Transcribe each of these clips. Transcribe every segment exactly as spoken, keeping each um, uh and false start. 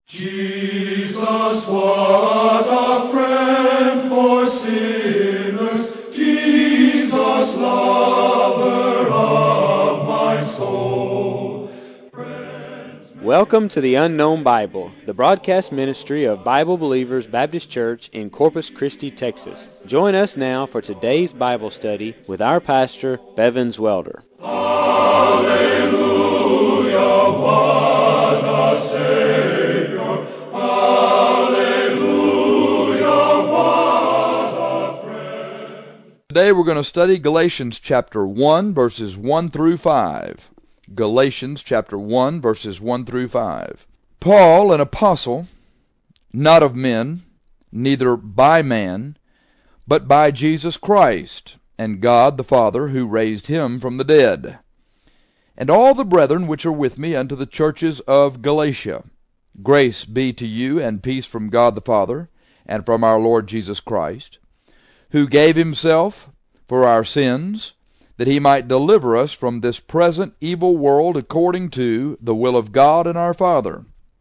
Jesus, what a friend for sinners, Jesus, lover of my soul. Friends, Welcome to the Unknown Bible, the broadcast ministry of Bible Believers Baptist Church in Corpus Christi, Texas. Join us now for today's Bible study with our pastor, Bevins Welder. Hallelujah, what a Savior. Hallelujah, what a friend. Today we're going to study Galatians chapter one, verses one through five. Galatians chapter one, verses one through five. Paul, an apostle, not of men, neither by man, but by Jesus Christ, and God the Father, who raised him from the dead. And all the brethren which are with me unto the churches of Galatia. Grace be to you, and peace from God the Father, and from our Lord Jesus Christ, who gave himself for our sins, that he might deliver us from this present evil world, according to the will of God and our Father,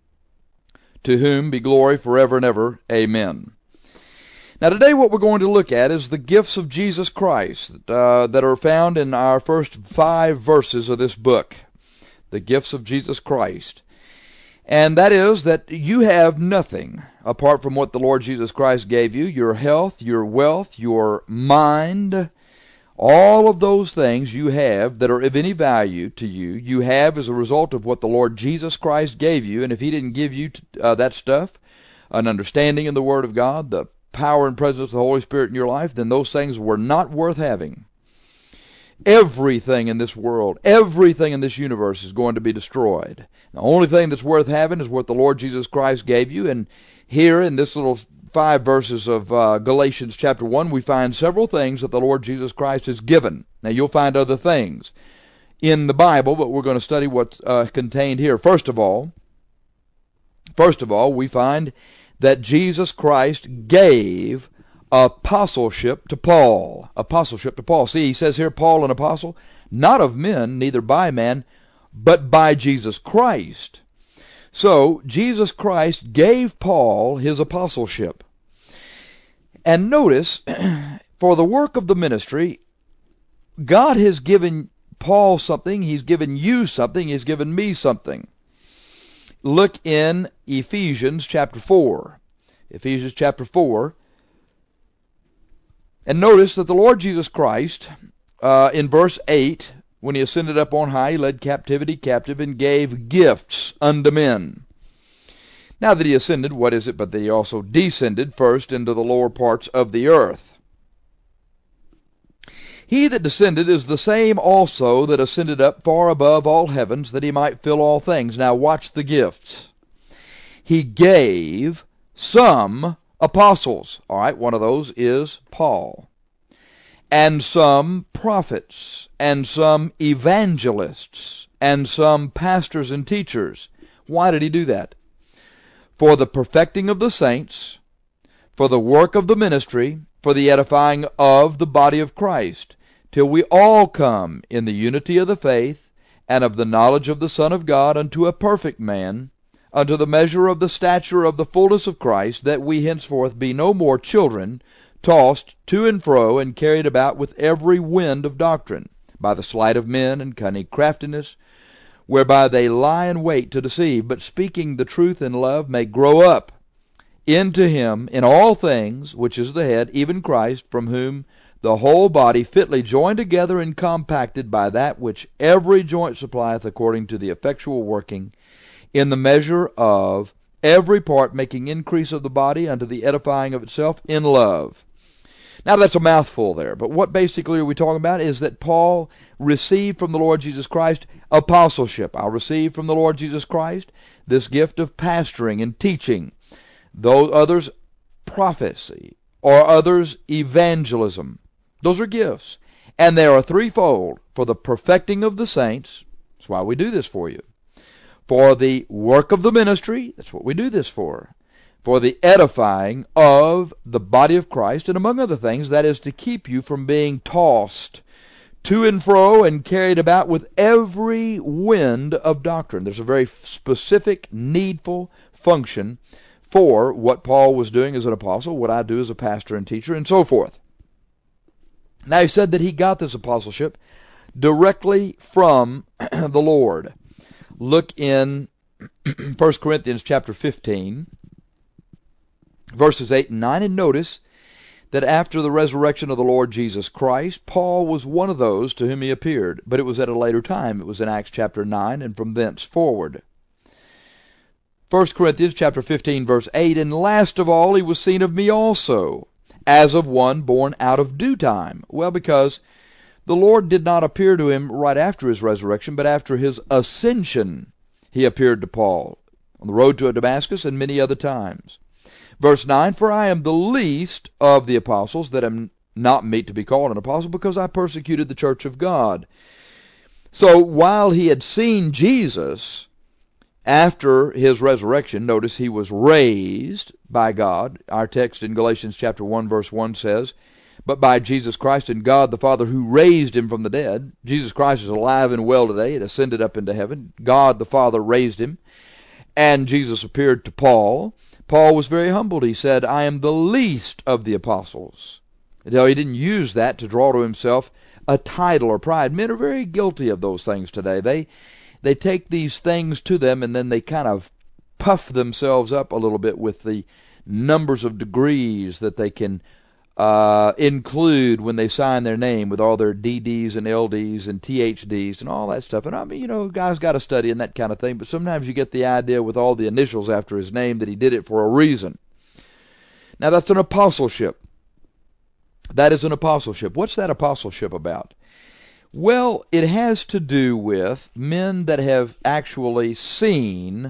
to whom be glory forever and ever. Amen. Now today what we're going to look at is the gifts of Jesus Christ uh, that are found in our first five verses of this book. The gifts of Jesus Christ. And that is that you have nothing apart from what the Lord Jesus Christ gave you. Your health, your wealth, your mind, all of those things you have that are of any value to you, you have as a result of what the Lord Jesus Christ gave you. And if he didn't give you uh, that stuff, an understanding in the Word of God, the power and presence of the Holy Spirit in your life, then those things were not worth having. Everything in this world, everything in this universe is going to be destroyed. The only thing that's worth having is what the Lord Jesus Christ gave you. And here in this little five verses of uh, Galatians chapter one, we find several things that the Lord Jesus Christ has given. Now you'll find other things in the Bible, but we're going to study what's uh, contained here. First of all, first of all, we find that Jesus Christ gave apostleship to Paul. Apostleship to Paul. See, he says here, Paul, an apostle, not of men, neither by man, but by Jesus Christ. So, Jesus Christ gave Paul his apostleship. And notice, for the work of the ministry, God has given Paul something, he's given you something, he's given me something. Look in Ephesians chapter four. Ephesians chapter four. And notice that the Lord Jesus Christ, uh, in verse eight, when he ascended up on high, he led captivity captive and gave gifts unto men. Now that he ascended, what is it but that he also descended first into the lower parts of the earth? He that descended is the same also that ascended up far above all heavens, that he might fill all things. Now watch the gifts. He gave some apostles. All right, one of those is Paul. And some prophets, and some evangelists, and some pastors and teachers. Why did he do that? For the perfecting of the saints, for the work of the ministry, for the edifying of the body of Christ, till we all come in the unity of the faith, and of the knowledge of the Son of God, unto a perfect man, unto the measure of the stature of the fullness of Christ, that we henceforth be no more children, tossed to and fro, and carried about with every wind of doctrine, by the sleight of men and cunning craftiness, whereby they lie in wait to deceive, but speaking the truth in love may grow up into him in all things, which is the head, even Christ, from whom the whole body fitly joined together and compacted by that which every joint supplieth, according to the effectual working in the measure of every part, making increase of the body unto the edifying of itself in love. Now that's a mouthful there, but what basically are we talking about is that Paul received from the Lord Jesus Christ apostleship. I received from the Lord Jesus Christ this gift of pastoring and teaching. Those others, prophecy, or others, evangelism. Those are gifts. And they are threefold: for the perfecting of the saints, that's why we do this for you. For the work of the ministry, that's what we do this for. For the edifying of the body of Christ, and among other things, that is to keep you from being tossed to and fro and carried about with every wind of doctrine. There's a very specific, needful, function for what Paul was doing as an apostle, what I do as a pastor and teacher, and so forth. Now he said that he got this apostleship directly from the Lord. Look in First Corinthians chapter fifteen, verses eight and nine, and notice that after the resurrection of the Lord Jesus Christ, Paul was one of those to whom he appeared, but it was at a later time. It was in Acts chapter nine and from thence forward. First Corinthians chapter fifteen, verse eight, and last of all he was seen of me also, as of one born out of due time. Well, because the Lord did not appear to him right after his resurrection, but after his ascension he appeared to Paul on the road to Damascus and many other times. Verse nine, for I am the least of the apostles, that am not meet to be called an apostle, because I persecuted the church of God. So while he had seen Jesus after his resurrection, notice he was raised by God. Our text in Galatians chapter one, verse one says, but by Jesus Christ and God the Father who raised him from the dead. Jesus Christ is alive and well today. He ascended up into heaven. God the Father raised him. And Jesus appeared to Paul. Paul was very humbled. He said, I am the least of the apostles. Though he didn't use that to draw to himself a title or pride. Men are very guilty of those things today. They they take these things to them and then they kind of puff themselves up a little bit with the numbers of degrees that they can uh, include when they sign their name, with all their D Ds and L Ds and T H Ds and all that stuff. And I mean, you know, guys got to study and that kind of thing, but sometimes you get the idea with all the initials after his name that he did it for a reason. Now that's an apostleship. That is an apostleship. What's that apostleship about? Well, it has to do with men that have actually seen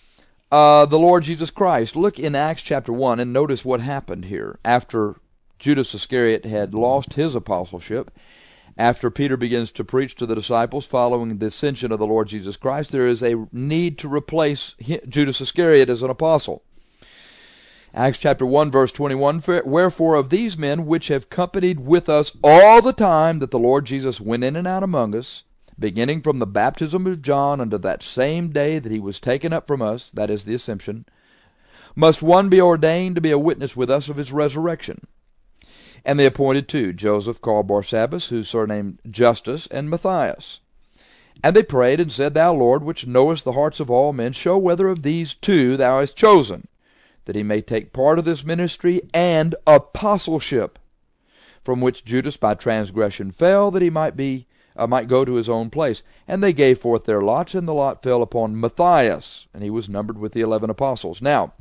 uh, the Lord Jesus Christ. Look in Acts chapter one and notice what happened here. After Judas Iscariot had lost his apostleship, after Peter begins to preach to the disciples following the ascension of the Lord Jesus Christ, there is a need to replace Judas Iscariot as an apostle. Acts chapter one, verse twenty-one, wherefore of these men which have companied with us all the time that the Lord Jesus went in and out among us, beginning from the baptism of John unto that same day that he was taken up from us, that is the Ascension, must one be ordained to be a witness with us of his resurrection. And they appointed two, Joseph called Barsabbas, whose surname Justus, and Matthias. And they prayed and said, Thou, Lord, which knowest the hearts of all men, show whether of these two thou hast chosen, that he may take part of this ministry and apostleship, from which Judas by transgression fell, that he might be uh, might go to his own place. And they gave forth their lots, and the lot fell upon Matthias, and he was numbered with the eleven apostles. Now,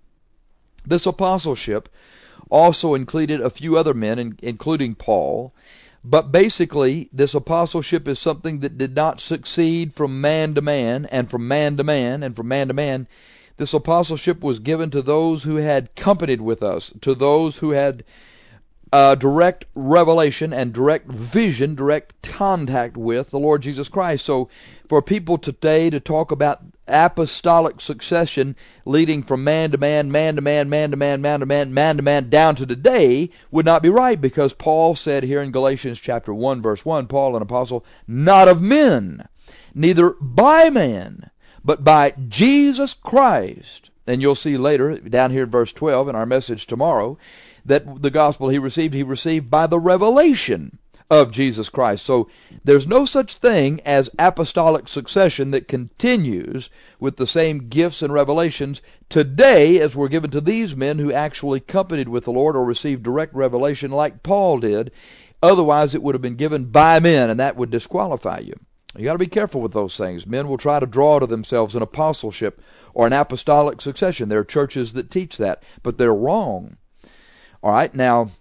this apostleship also included a few other men, in, including Paul, but basically this apostleship is something that did not succeed from man to man, and from man to man, and from man to man. This apostleship was given to those who had companied with us, to those who had uh, direct revelation and direct vision, direct contact with the Lord Jesus Christ. So for people today to talk about apostolic succession leading from man to man, man to man, man to man, man to man, man to man, down to today would not be right, because Paul said here in Galatians chapter one, verse one, Paul, an apostle, not of men, neither by man, but by Jesus Christ. And you'll see later, down here in verse twelve, in our message tomorrow, that the gospel he received, he received by the revelation of Jesus Christ. So there's no such thing as apostolic succession that continues with the same gifts and revelations today as were given to these men who actually companied with the Lord or received direct revelation like Paul did. Otherwise it would have been given by men, and that would disqualify you. You got to be careful with those things. Men will try to draw to themselves an apostleship or an apostolic succession. There are churches that teach that, but they're wrong. All right, now,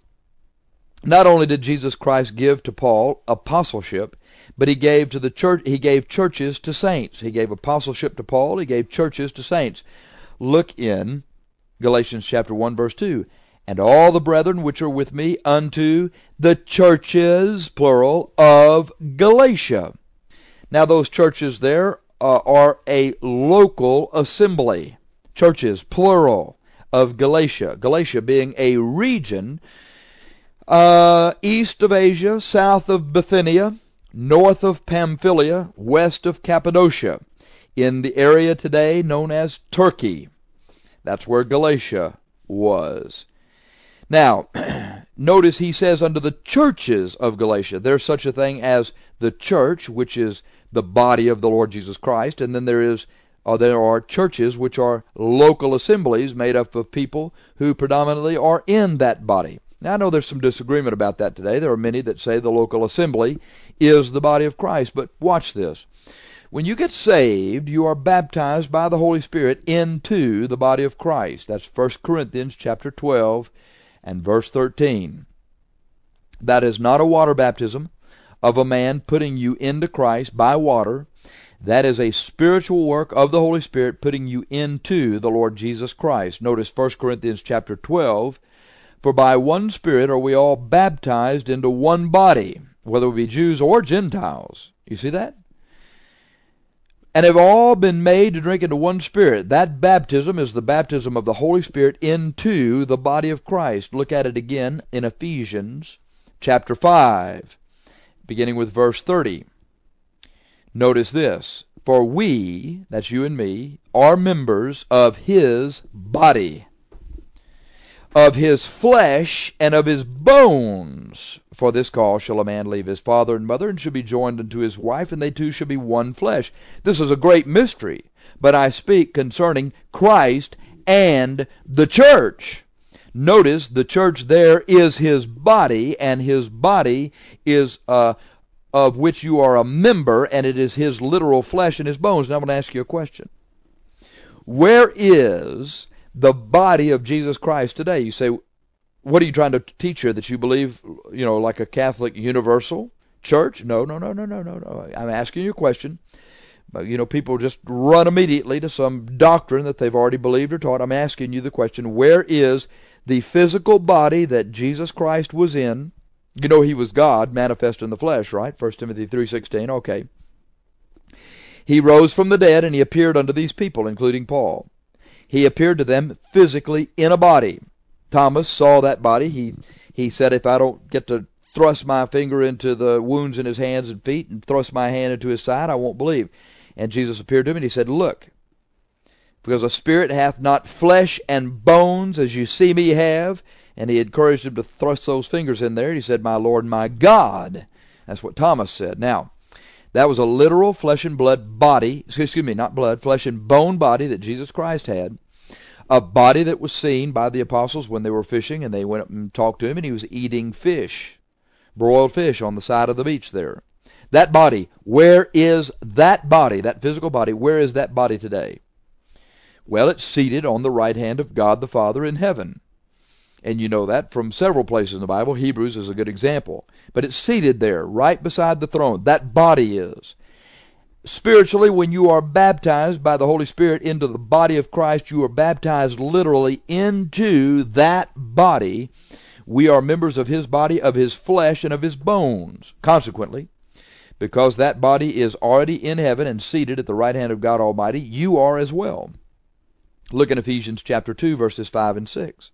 not only did Jesus Christ give to Paul apostleship, but he gave to the church, he gave churches to saints. He gave apostleship to Paul, he gave churches to saints. Look in Galatians chapter one, verse two. And all the brethren which are with me unto the churches, plural, of Galatia. Now those churches there uh, are a local assembly. Churches, plural, of Galatia. Galatia being a region uh, east of Asia, south of Bithynia, north of Pamphylia, west of Cappadocia, in the area today known as Turkey. That's where Galatia was. Now, notice he says unto the churches of Galatia. There's such a thing as the church, which is the body of the Lord Jesus Christ, and then there is or there are churches which are local assemblies made up of people who predominantly are in that body. Now, I know there's some disagreement about that today. There are many that say the local assembly is the body of Christ, but watch this. When you get saved, you are baptized by the Holy Spirit into the body of Christ. That's First Corinthians chapter twelve and verse thirteen. That is not a water baptism of a man putting you into Christ by water. That is a spiritual work of the Holy Spirit putting you into the Lord Jesus Christ. Notice First Corinthians chapter twelve, for by one Spirit are we all baptized into one body, whether we be Jews or Gentiles. You see that? And have all been made to drink into one Spirit. That baptism is the baptism of the Holy Spirit into the body of Christ. Look at it again in Ephesians chapter five, beginning with verse thirty. Notice this, for we, that's you and me, are members of his body, of his flesh, and of his bones. For this cause shall a man leave his father and mother, and shall be joined unto his wife, and they two shall be one flesh. This is a great mystery, but I speak concerning Christ and the church. Notice the church there is his body, and his body is uh, of which you are a member, and it is his literal flesh and his bones. Now I'm going to ask you a question. Where is the body of Jesus Christ today? You say, what are you trying to teach here, that you believe, you know, like a Catholic universal church? No, no, no, no, no, no, no. I'm asking you a question. But, you know, people just run immediately to some doctrine that they've already believed or taught. I'm asking you the question, where is the physical body that Jesus Christ was in? You know he was God, manifest in the flesh, right? First Timothy three sixteen, okay. He rose from the dead, and he appeared unto these people, including Paul. He appeared to them physically in a body. Thomas saw that body. He, he said, if I don't get to thrust my finger into the wounds in his hands and feet and thrust my hand into his side, I won't believe. And Jesus appeared to him, and he said, look, because a spirit hath not flesh and bones, as you see me have. And he encouraged him to thrust those fingers in there. And he said, my Lord, my God. That's what Thomas said. Now, that was a literal flesh and blood body, excuse me, not blood, flesh and bone body that Jesus Christ had. A body that was seen by the apostles when they were fishing, and they went up and talked to him, and he was eating fish, broiled fish on the side of the beach there. That body, where is that body, that physical body, where is that body today? Well, it's seated on the right hand of God the Father in heaven. And you know that from several places in the Bible. Hebrews is a good example. But it's seated there, right beside the throne. That body is. Spiritually, when you are baptized by the Holy Spirit into the body of Christ, you are baptized literally into that body. We are members of his body, of his flesh, and of his bones. Consequently, because that body is already in heaven and seated at the right hand of God Almighty, you are as well. Look in Ephesians chapter two, verses five and six.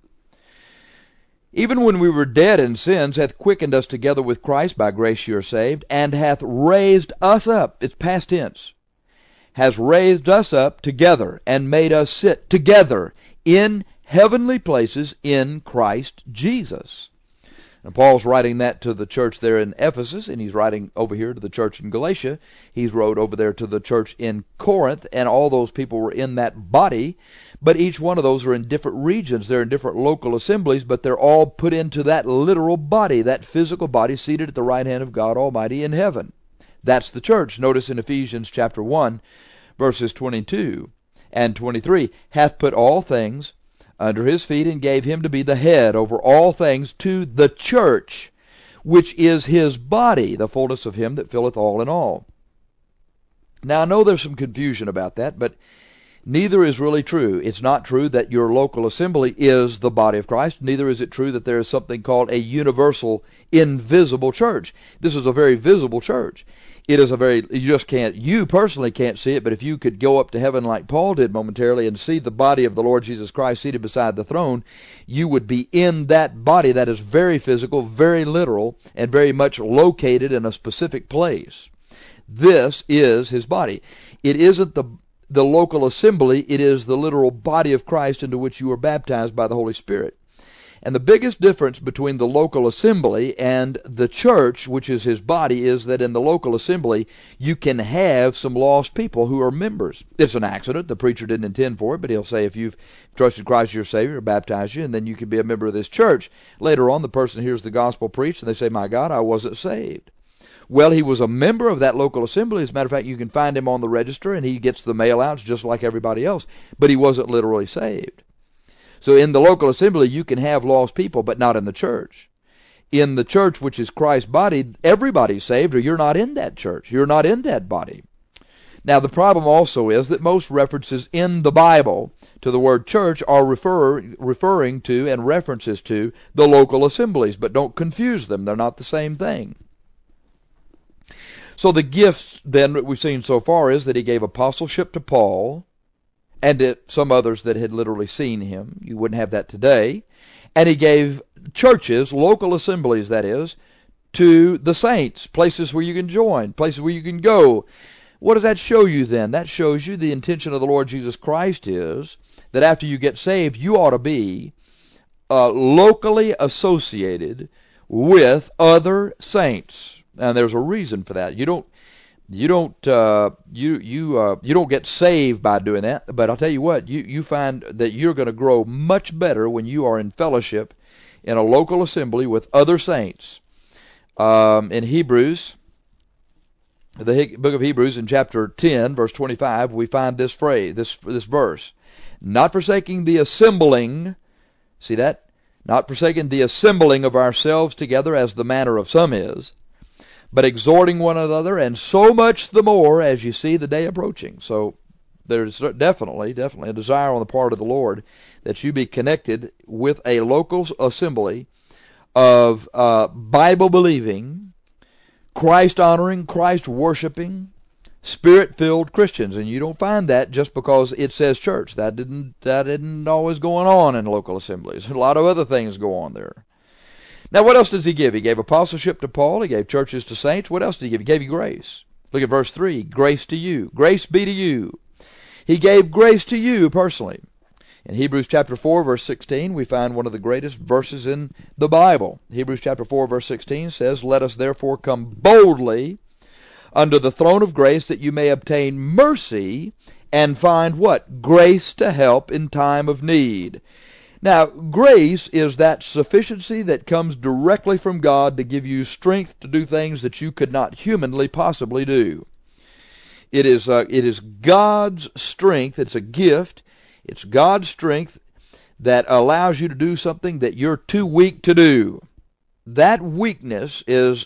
Even when we were dead in sins, hath quickened us together with Christ, by grace you are saved, and hath raised us up, it's past tense, has raised us up together, and made us sit together in heavenly places in Christ Jesus. And Paul's writing that to the church there in Ephesus, and he's writing over here to the church in Galatia. He's wrote over there to the church in Corinth, and all those people were in that body. But each one of those are in different regions. They're in different local assemblies, but they're all put into that literal body, that physical body seated at the right hand of God Almighty in heaven. That's the church. Notice in Ephesians chapter one, verses twenty-two and twenty-three, hath put all things under his feet, and gave him to be the head over all things to the church, which is his body, the fullness of him that filleth all in all. Now, I know there's some confusion about that, but neither is really true. It's not true that your local assembly is the body of Christ. Neither is it true that there is something called a universal, invisible church. This is a very visible church. It is a very, you just can't, you personally can't see it, but if you could go up to heaven like Paul did momentarily and see the body of the Lord Jesus Christ seated beside the throne, you would be in that body that is very physical, very literal, and very much located in a specific place. This is his body. It isn't the the local assembly, it is the literal body of Christ into which you are baptized by the Holy Spirit. And the biggest difference between the local assembly and the church, which is his body, is that in the local assembly, you can have some lost people who are members. It's an accident. The preacher didn't intend for it, but he'll say, if you've trusted Christ as your Savior, baptize you, and then you can be a member of this church. Later on, the person hears the gospel preached, and they say, my God, I wasn't saved. Well, he was a member of that local assembly. As a matter of fact, you can find him on the register, and he gets the mail-outs just like everybody else, but he wasn't literally saved. So in the local assembly, you can have lost people, but not in the church. In the church, which is Christ's body, everybody's saved, or you're not in that church. You're not in that body. Now, the problem also is that most references in the Bible to the word church are refer, referring to and references to the local assemblies, but don't confuse them. They're not the same thing. So the gifts, then, that we've seen so far is that he gave apostleship to Paul, and to some others that had literally seen him. You wouldn't have that today. And he gave churches, local assemblies that is, to the saints, places where you can join, places where you can go. What does that show you then? That shows you the intention of the Lord Jesus Christ is that after you get saved, you ought to be uh, locally associated with other saints. And there's a reason for that. You don't You don't uh, you you uh, you don't get saved by doing that, but I'll tell you what, you you find that you're going to grow much better when you are in fellowship in a local assembly with other saints. Um, in Hebrews, the book of Hebrews, in chapter ten, verse twenty-five, we find this phrase, this this verse, not forsaking the assembling. See that? Not forsaking the assembling of ourselves together, as the manner of some is, but exhorting one another, and so much the more as you see the day approaching. So there's definitely, definitely a desire on the part of the Lord that you be connected with a local assembly of uh, Bible-believing, Christ-honoring, Christ-worshiping, Spirit-filled Christians. And you don't find that just because it says church. That didn't, that isn't always going on in local assemblies. A lot of other things go on there. Now, what else does he give? He gave apostleship to Paul. He gave churches to saints. What else did he give? He gave you grace. Look at verse three. Grace to you. Grace be to you. He gave grace to you personally. In Hebrews chapter four, verse sixteen, we find one of the greatest verses in the Bible. Hebrews chapter four, verse sixteen says, let us therefore come boldly under the throne of grace, that you may obtain mercy and find what? Grace to help in time of need. Now, grace is that sufficiency that comes directly from God to give you strength to do things that you could not humanly possibly do. It is, uh, it is God's strength. It's a gift. It's God's strength that allows you to do something that you're too weak to do. That weakness is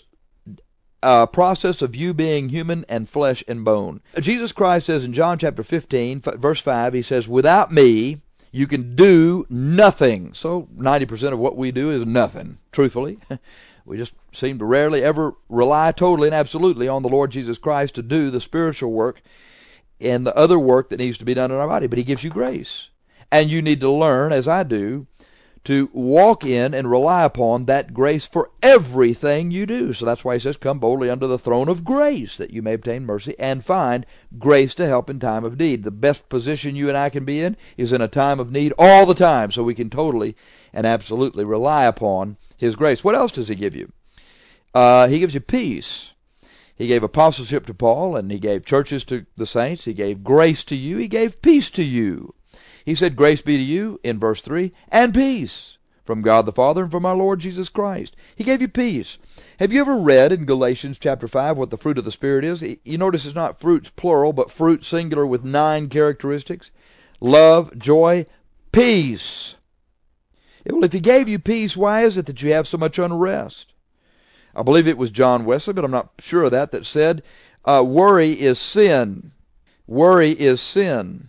a process of you being human and flesh and bone. Jesus Christ says in John chapter fifteen, verse five, he says, without me, you can do nothing. So ninety percent of what we do is nothing, truthfully. We just seem to rarely ever rely totally and absolutely on the Lord Jesus Christ to do the spiritual work and the other work that needs to be done in our body. But he gives you grace. And you need to learn, as I do, to walk in and rely upon that grace for everything you do. So that's why he says, come boldly under the throne of grace, that you may obtain mercy and find grace to help in time of need. The best position you and I can be in is in a time of need all the time, so we can totally and absolutely rely upon his grace. What else does he give you? Uh, he gives you peace. He gave apostleship to Paul, and he gave churches to the saints. He gave grace to you. He gave peace to you. He said, grace be to you, in verse three, and peace from God the Father and from our Lord Jesus Christ. He gave you peace. Have you ever read in Galatians chapter five what the fruit of the Spirit is? You notice it's not fruits plural, but fruit singular with nine characteristics. Love, joy, peace. Well, if he gave you peace, why is it that you have so much unrest? I believe it was John Wesley, but I'm not sure of that, that said, uh, worry is sin. Worry is sin.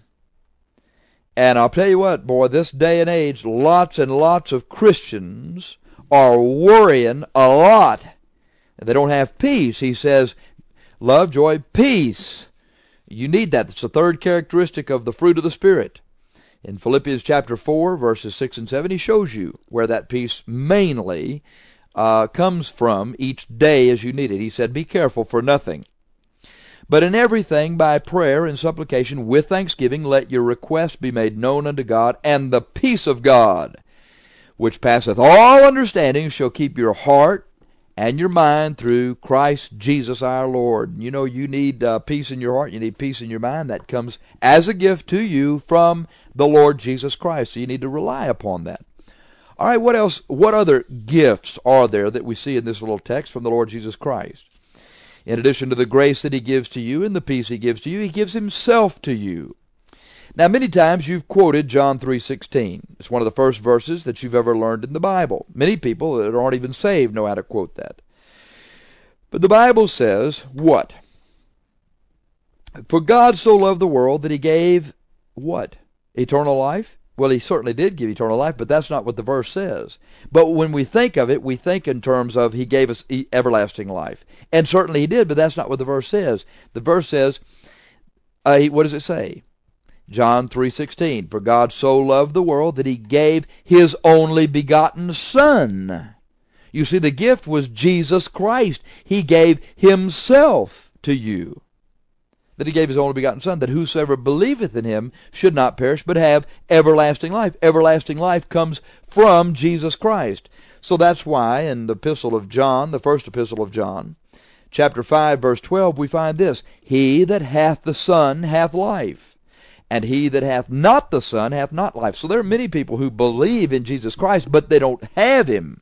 And I'll tell you what, boy, this day and age, lots and lots of Christians are worrying a lot. They don't have peace. He says, love, joy, peace. You need that. That's the third characteristic of the fruit of the Spirit. In Philippians chapter four, verses six and seven, he shows you where that peace mainly uh, comes from each day as you need it. He said, be careful for nothing, But in everything by prayer and supplication with thanksgiving let your requests be made known unto God, and the peace of God, which passeth all understanding, shall keep your heart and your mind through Christ Jesus our Lord. You know, you need uh, peace in your heart, you need peace in your mind. That comes as a gift to you from the Lord Jesus Christ, so you need to rely upon that. All right, what else, what other gifts are there that we see in this little text from the Lord Jesus Christ? In addition to the grace that he gives to you and the peace he gives to you, he gives himself to you. Now, many times you've quoted John three sixteen. It's one of the first verses that you've ever learned in the Bible. Many people that aren't even saved know how to quote that. But the Bible says, what? For God so loved the world that he gave, what? Eternal life? Well, he certainly did give eternal life, but that's not what the verse says. But when we think of it, we think in terms of he gave us e- everlasting life. And certainly he did, but that's not what the verse says. The verse says, uh, what does it say? John three sixteen, for God so loved the world that he gave his only begotten Son. You see, the gift was Jesus Christ. He gave himself to you. That he gave his only begotten Son, that whosoever believeth in him should not perish, but have everlasting life. Everlasting life comes from Jesus Christ. So that's why in the epistle of John, the first epistle of John, chapter five, verse twelve, we find this, he that hath the Son hath life, and he that hath not the Son hath not life. So there are many people who believe in Jesus Christ, but they don't have him.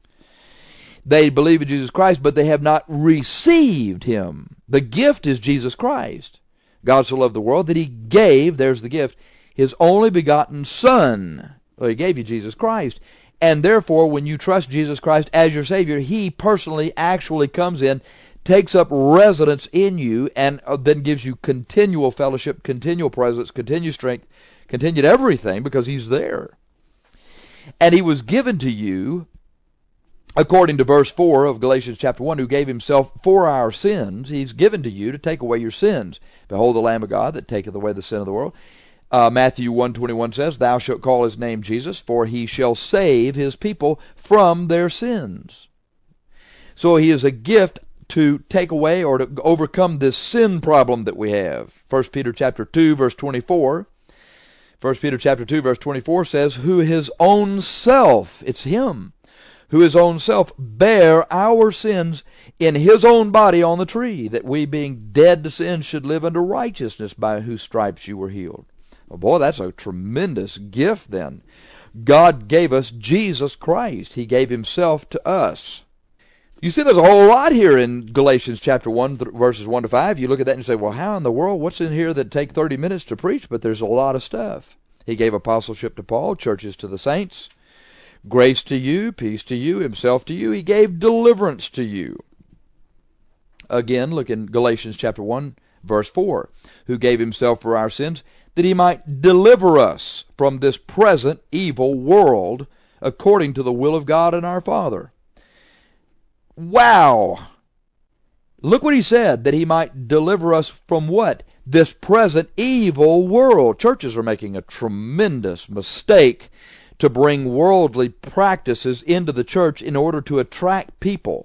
They believe in Jesus Christ, but they have not received him. The gift is Jesus Christ. God so loved the world that he gave, there's the gift, his only begotten Son. Well, he gave you Jesus Christ. And therefore, when you trust Jesus Christ as your Savior, he personally actually comes in, takes up residence in you, and then gives you continual fellowship, continual presence, continued strength, continued everything, because he's there. And he was given to you, according to verse four of Galatians chapter one, who gave himself for our sins. He's given to you to take away your sins. Behold the Lamb of God that taketh away the sin of the world. Uh, Matthew one twenty-one says, thou shalt call his name Jesus, for he shall save his people from their sins. So he is a gift to take away or to overcome this sin problem that we have. First Peter chapter two, verse twenty-four. First Peter chapter two, verse twenty-four says, who his own self, it's him, who his own self bare our sins in his own body on the tree, that we being dead to sin should live unto righteousness, by whose stripes you were healed. Oh boy, that's a tremendous gift then. God gave us Jesus Christ. He gave himself to us. You see, there's a whole lot here in Galatians chapter one, th- verses one to five. You look at that and you say, well, how in the world, what's in here that take thirty minutes to preach? But there's a lot of stuff. He gave apostleship to Paul, churches to the saints, grace to you, peace to you, himself to you. He gave deliverance to you. Again, look in Galatians chapter one, verse four. Who gave himself for our sins, that he might deliver us from this present evil world, according to the will of God and our Father. Wow! Look what he said, that he might deliver us from what? This present evil world. Churches are making a tremendous mistake to bring worldly practices into the church in order to attract people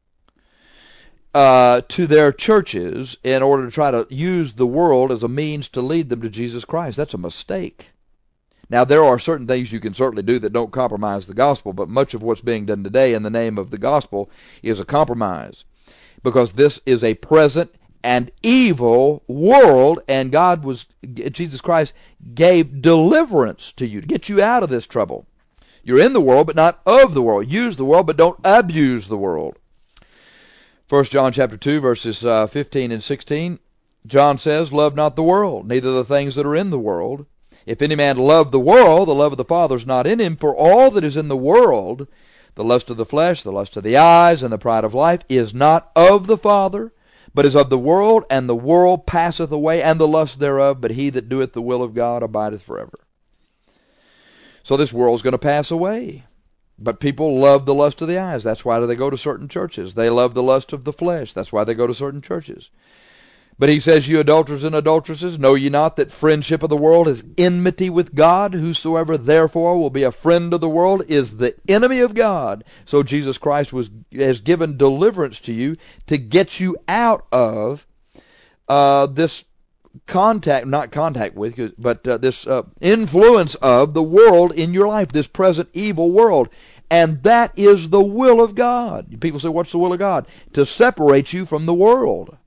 uh, to their churches, in order to try to use the world as a means to lead them to Jesus Christ. That's a mistake. Now, there are certain things you can certainly do that don't compromise the gospel, but much of what's being done today in the name of the gospel is a compromise, because this is a present and evil world, and God was, Jesus Christ gave deliverance to you to get you out of this trouble. You're in the world, but not of the world. Use the world, but don't abuse the world. First John chapter two, verses uh, fifteen and sixteen, John says, love not the world, neither the things that are in the world. If any man love the world, the love of the Father is not in him. For all that is in the world, the lust of the flesh, the lust of the eyes, and the pride of life, is not of the Father, but is of the world, and the world passeth away, and the lust thereof, but he that doeth the will of God abideth forever. So this world's going to pass away. But people love the lust of the eyes. That's why they go to certain churches. They love the lust of the flesh. That's why they go to certain churches. But he says, you adulterers and adulteresses, know ye not that friendship of the world is enmity with God? Whosoever therefore will be a friend of the world is the enemy of God. So Jesus Christ was has given deliverance to you to get you out of uh, this contact, not contact with, but uh, this uh, influence of the world in your life, this present evil world. And that is the will of God. People say, what's the will of God? To separate you from the world.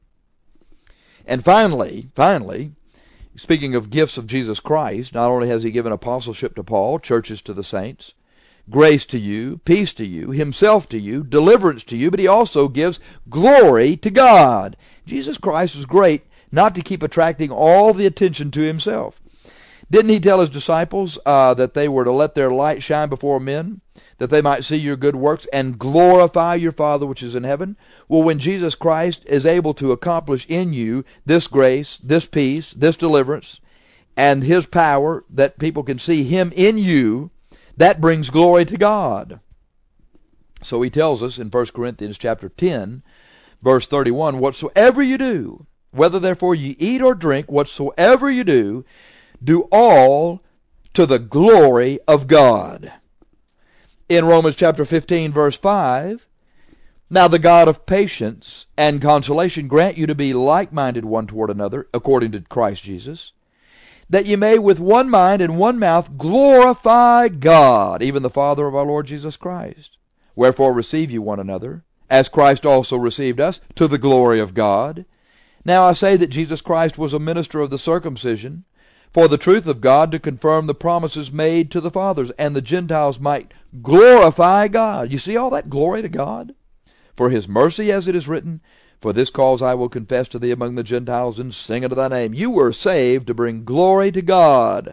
And finally, finally, speaking of gifts of Jesus Christ, not only has he given apostleship to Paul, churches to the saints, grace to you, peace to you, himself to you, deliverance to you, but he also gives glory to God. Jesus Christ is great not to keep attracting all the attention to himself. Didn't he tell his disciples uh, that they were to let their light shine before men, that they might see your good works and glorify your Father which is in heaven? Well, when Jesus Christ is able to accomplish in you this grace, this peace, this deliverance, and his power, that people can see him in you, that brings glory to God. So he tells us in First Corinthians chapter ten, verse thirty-one, whatsoever you do, whether therefore you eat or drink, whatsoever you do, do all to the glory of God. In Romans chapter fifteen, verse five, now the God of patience and consolation grant you to be like-minded one toward another, according to Christ Jesus, that ye may with one mind and one mouth glorify God, even the Father of our Lord Jesus Christ. Wherefore receive ye one another, as Christ also received us, to the glory of God. Now I say that Jesus Christ was a minister of the circumcision, for the truth of God, to confirm the promises made to the fathers, and the Gentiles might glorify God. You see all that glory to God? For his mercy, as it is written, for this cause I will confess to thee among the Gentiles, and sing unto thy name. You were saved to bring glory to God.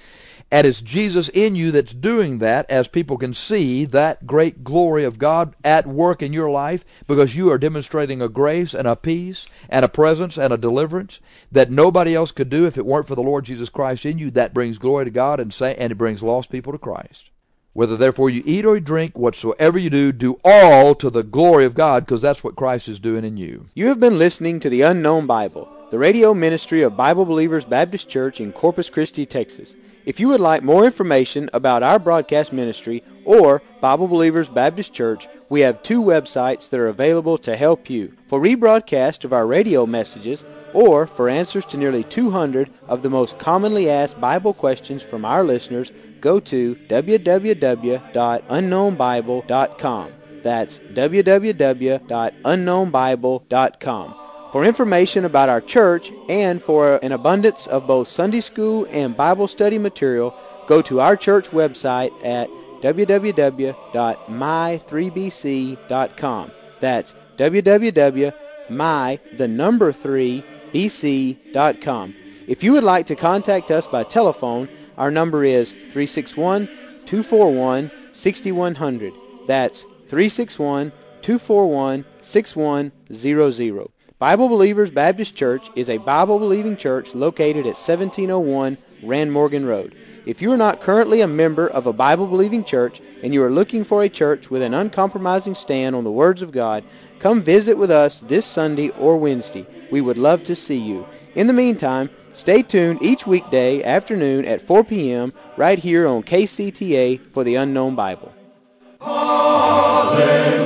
And it's Jesus in you that's doing that, as people can see that great glory of God at work in your life, because you are demonstrating a grace and a peace and a presence and a deliverance that nobody else could do if it weren't for the Lord Jesus Christ in you. That brings glory to God, and say, and it brings lost people to Christ. Whether therefore you eat or you drink, whatsoever you do, do all to the glory of God, because that's what Christ is doing in you. You have been listening to the Unknown Bible, the radio ministry of Bible Believers Baptist Church in Corpus Christi, Texas. If you would like more information about our broadcast ministry or Bible Believers Baptist Church, we have two websites that are available to help you. For rebroadcast of our radio messages, or for answers to nearly two hundred of the most commonly asked Bible questions from our listeners, go to w w w dot unknown bible dot com. That's w w w dot unknown bible dot com. For information about our church and for an abundance of both Sunday school and Bible study material, go to our church website at w w w dot my three b c dot com. That's w w w dot my, the number three, b c dot com. If you would like to contact us by telephone, our number is three six one, two four one, six one zero zero. That's three six one, two four one, six one zero zero. Bible Believers Baptist Church is a Bible-believing church located at seventeen oh one Rand Morgan Road. If you are not currently a member of a Bible-believing church and you are looking for a church with an uncompromising stand on the words of God, come visit with us this Sunday or Wednesday. We would love to see you. In the meantime, stay tuned each weekday afternoon at four p.m. right here on K C T A for the Unknown Bible. Hallelujah.